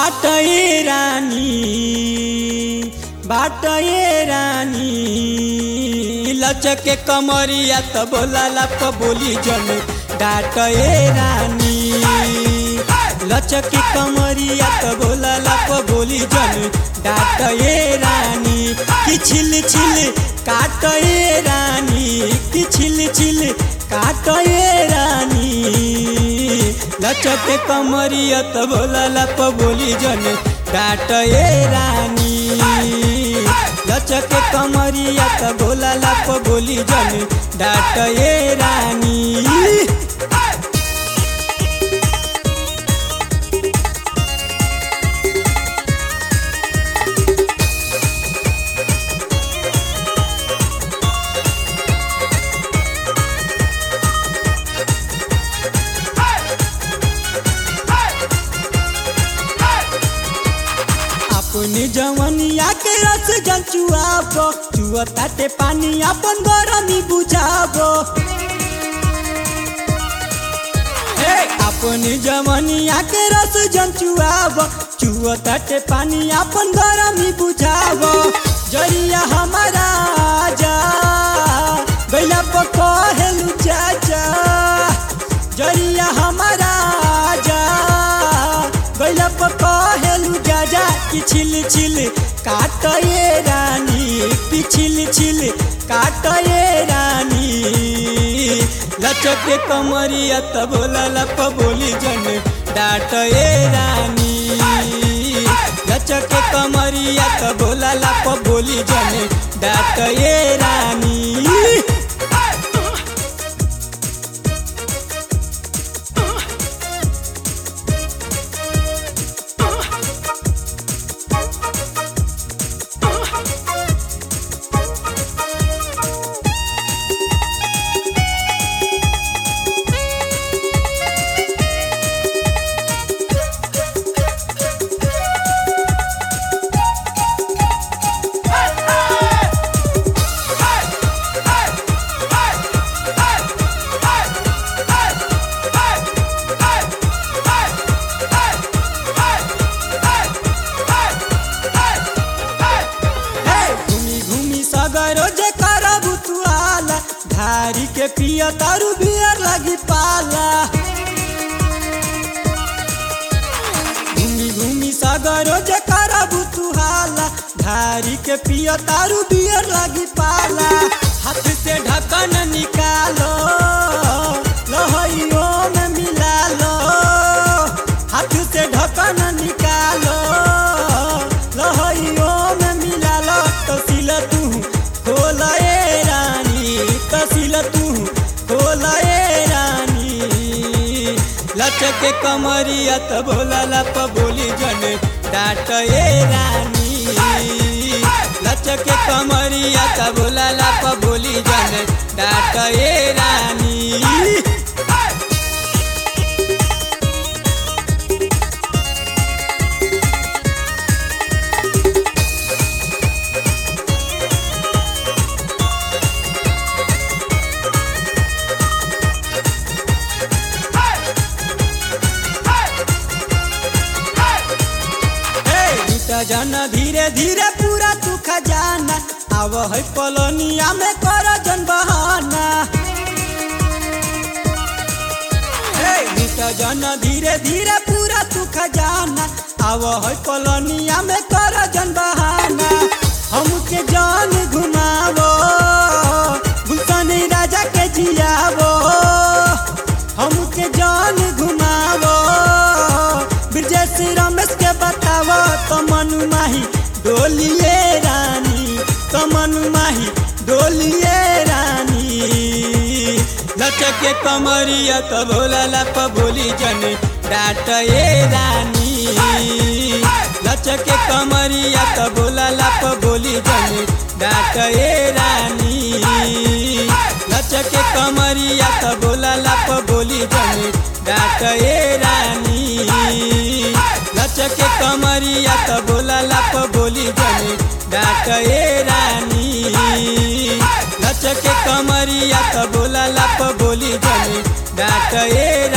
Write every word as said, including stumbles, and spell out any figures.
बाटए रानी बाटए रानी लचके कमरिया त बोलाला प बोली जन डाटए रानी लचके कमरिया त बोलाला प बोली जन डाटए रानी कि छिल छिल काटए रानी कि छिल छिल काटए रानी लचके कमरिया त बोलाला प बोली जन डाटए रानी लचके कमरिया त बोलाला प बोली जन डाटए रानी। अपनी जवनिया के रस जल चुआबो चुअताटे पानी अपन गरमी बुझाबो हे अपनी जवनिया के रस जल चुआबो चुअताटे पानी अपन गरमी बुझाबो जरिया हमारा जा गैला पको हेलु चाचा जरिया हमारा जा गैला पको हेलु जा कि छिल छिल काटए रानी कि छिल छिल काटए रानी लचके कमरिया त बोलाला प बोली जन डाटए रानी लचके कमरिया त बोलाला प बोली जन डाटए रानी। रोजे करबू तू आला धारी के पिया तारू बियर लगी पाला घूमी घूमी सागर रोजे करबू तू आला धारी के पिया तारू बियर लगी पाला हाथ से ढक्कन निकालो लहइयो में मिला लो हाथ से ढक्कन निकालो लहइयो में मिला लो तो सिला तू खोलाए रानी तसिल तू खोलाए रानी लचके कमरिया त बोलाला प बोली जन डाटए रानी लचके कमरिया त बोलाला प बोली जन डाटए रानी। जाना धीरे धीरे पूरा तू खजाना आव है पलोनिया में कर जन बहाना जाना धीरे धीरे पूरा तू खजाना आव है पलोनिया में कर जन बहाना हमके जान घुमावो गुलशन राजा के जियावो हमके जान घुमावो ब्रजेश रमेश के बतावो तो मनु माही डोलिए रानी तो मनु माही डोलिए रानी लचके कमरिया त बोलाला प बोली जन डाटए रानी लचके कमरिया त बोलाला प बोली जन डाटए रानी लचके कमरिया त बोलाला प बोली जन डाटए रानी लचके कमरिया त बोलाला प बोली जन डाटए रानी लचके कमरिया त बोलाला प बोली जन डाटए